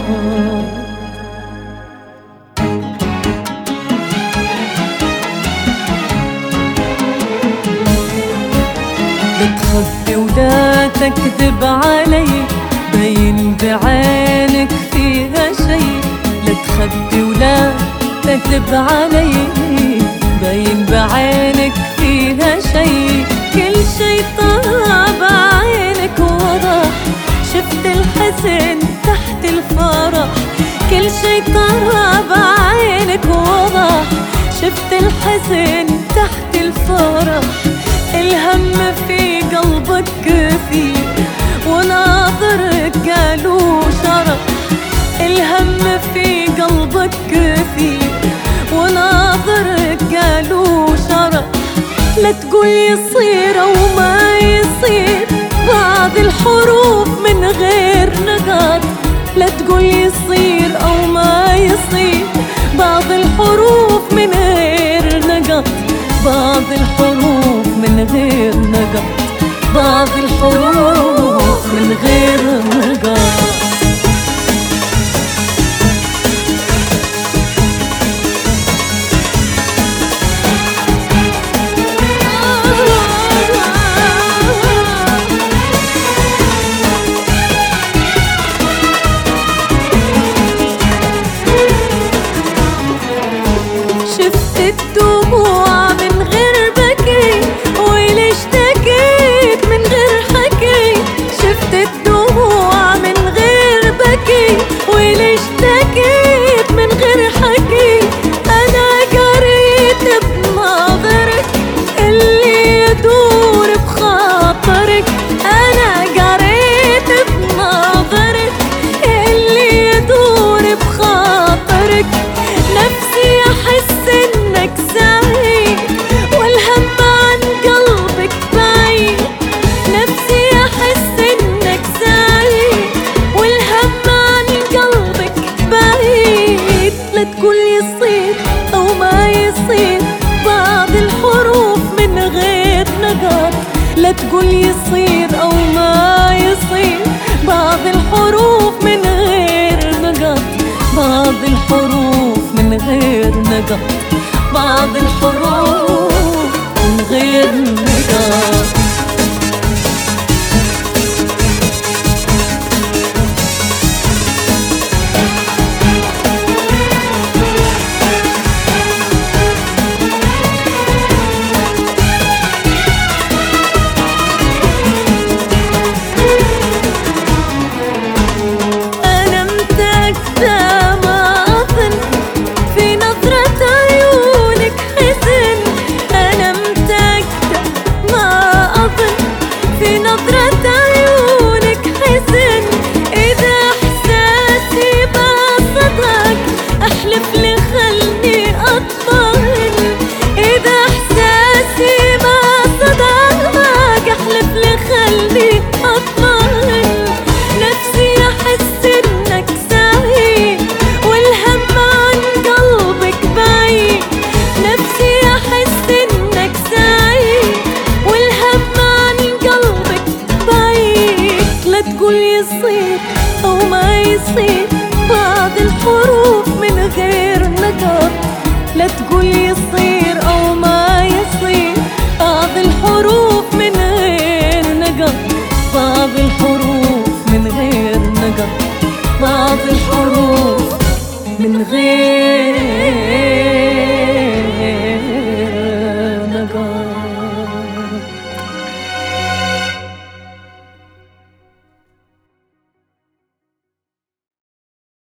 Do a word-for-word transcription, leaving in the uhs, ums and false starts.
لا تخبي ولا تكذب علي، باين بعينك فيها شي. لا تخبي ولا تكذب علي، باين بعينك فيها شي. كل شي طاب عينك وضح، شفت الحزن تحت الفرح. كل شي طاب عينك وضح، شفت الحزن تحت الفرح. الهم في قلبك كثير وناظرك قالوا شرح. الهم في قلبك كثير وناظرك قالوا شرح. لا تقول يصير او ما يصير بعض الحروف من غير نقاط. لا تقول يصير او ما يصير بعض الحروف من غير نقاط. بعض الحروف من غير نقاط. بعض الحروف من غير نقاط. شفت الدموع من غير بكي، وليش اشتكيت من غير حكي. شفت الدموع من غير بكي، وليش اشتكيت من غير حكي. انا قريت بناظرك اللي يدور بخاطرك. انا قريت بناظرك اللي يدور بخاطرك. نفسي احس انك سعيد والهم عن قلبك بعيد. نفسي احس انك سعيد والهم عن قلبك بعيد. لا تقول يصير او ما يصير بعض الحروف من غير نقاط. لا تقول يصير او ما يصير بعض الحروف من غير نقاط. بعض الحروف من غير نقاط. بعض الحروف من غير نقاط. أنا متأكدة ما أظن في نظرة عيونك حزن. أنا متأكدة ما أظن في نظرة عيونك حزن. إذا إحساسي ما صدق أحلف لي خلني أطمئن. إذا إحساسي ما صدق أحلف لي خلني أطمئن. نفسي أحس إنك سعيد والهم عن قلبك بعيد. نفسي أحس إنك سعيد والهم عن قلبك بعيد. لا تقول يصير أو ما يصير بعض الحروف من غير